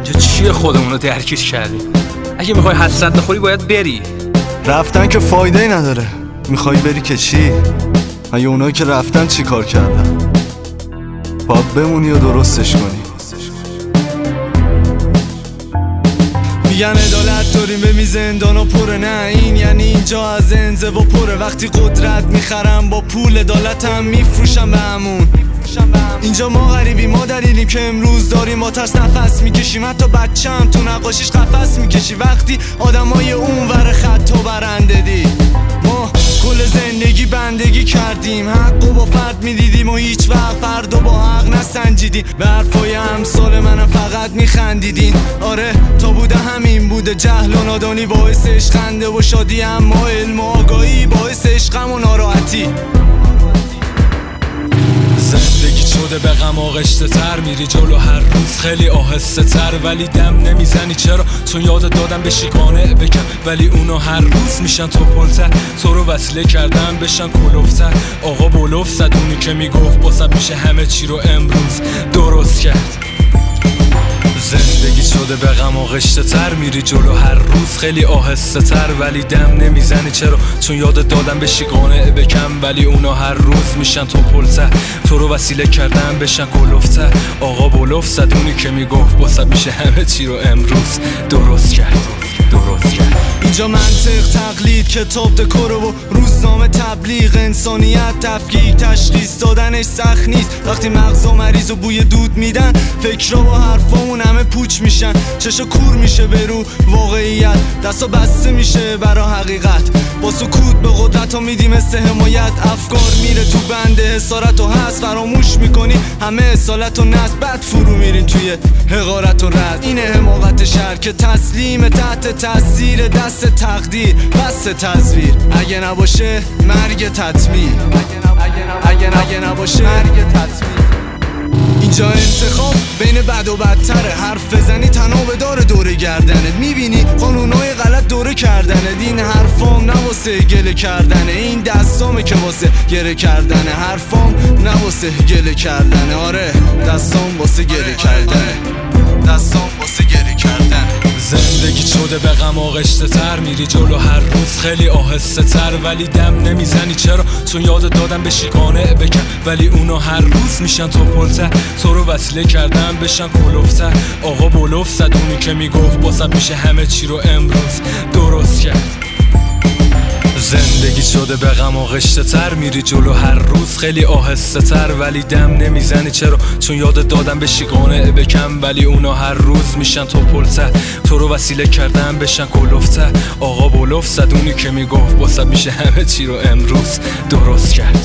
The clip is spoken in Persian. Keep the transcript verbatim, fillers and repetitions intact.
اینجا چیه خودمونو درگیر کردیم؟ اگه میخوای حسرت نخوری باید بری. رفتن که فایده ای نداره. میخوای بری که چی؟ اگه اونایی که رفتن چی کار کردن؟ باید بمونی و درستش کنی. میگن عدالت داریم به می زندان و پره، نه این یعنی اینجا از انزوا پره. وقتی قدرت میخرم با پول عدالتم میفروشم به همون. اینجا ما غریبی، ما دلیلیم که امروز داریم با ترس نفس میکشیم. حتی بچم تو نقاشیش قفس میکشی وقتی آدمای اون ور خط و برنده دی. ما کل زندگی بندگی کردیم، حق و با فرد میدیدیم و هیچ وقت فرد و با حق نسنجیدیم. به حرفای امثال منم فقط میخندیدین. آره تا بوده همین بوده، جهل و نادانی باعث عشقنده و شادی، اما علم و آگاهی باعث عشقم و ناراحتی. زندگی شده به غم آغشته تر، میری جلو هر روز خیلی آهسته تر، ولی دم نمیزنی چرا؟ چون یادت دادم به شیکانه بکن، ولی اونا هر روز میشن تو پلتر. تو رو وسیله کردن بشن کلوفتر. آقا بلوف زد اونی که میگفت باسد میشه همه چی رو امروز درست کرد. زندگی شده به غم آغشته تر، میری جلو هر روز خیلی آهسته تر، ولی دم نمیزنی چرا؟ چون یادت دادم به شیکانه بکن، ولی اونا هر روز میشن تو پلتر. تو رو وسیله کردن بشن کلوفتر. آقا بلوف زد اونی که میگفت باسد میشه همه چی رو امروز درست کرد درست کرد. اینجا منطق تقلید، کتاب دکور و روزنامه تبلیغ، انسانیت تفکیک، تشخیص دادنش سخت نیست. وقتی مغزا مریض و بوی دود میدن، فکرها و حرفامون همه پوچ میشن. چشا کور میشه به رو واقعیت، دستا بسته میشه برا حقیقت. با سکوت به قدرت ها میدیم است حمایت. افکار میره تو بند حسارت و هست، فراموش میکنی همه اصالت و نصب، بعد فرو میرین توی حقارت و رد. این حماقت شهر که تسلیم تحت تاثیر دست تقدیر، بس تزویر. اگه نباشه مرگ تطمیر، اگه اگه نباشه مرگ تطمیر. اینجا انتخاب بین بد و بدتره، حرف بزنی تنابه داره دوره گردنت. میبینی قانونای غلط دوره کردنت. این حرفام نه واسه گله کردنه، این دستامه که واسه گله کردنه. حرفام نه واسه گله کردنه، آره دستام واسه گله کردنه، دستام واسه گله کردنه. زندگی شده به غم آغشته تر، میری جلو هر روز خیلی آهسته تر، ولی دم نمیزنی چرا؟ چون یادت دادم به شیکانه بکن، ولی اونا هر روز میشن تو پلتر. تو رو وسیله کردن بشن کلوفتر. آقا بلوف زد اونی که میگفت باسد میشه همه چی رو امروز درست کرد. زندگی شده به غم آغشته تر، میری جلو هر روز خیلی آهسته تر، ولی دم نمیزنی چرا؟ چون یادت دادم به شیکانه بکن، ولی اونا هر روز میشن تو پلتر. تو رو وسیله کردن بشن کلوفتر. آقا بلوف زد اونی که میگفت باسد میشه همه چی رو امروز درست کرد.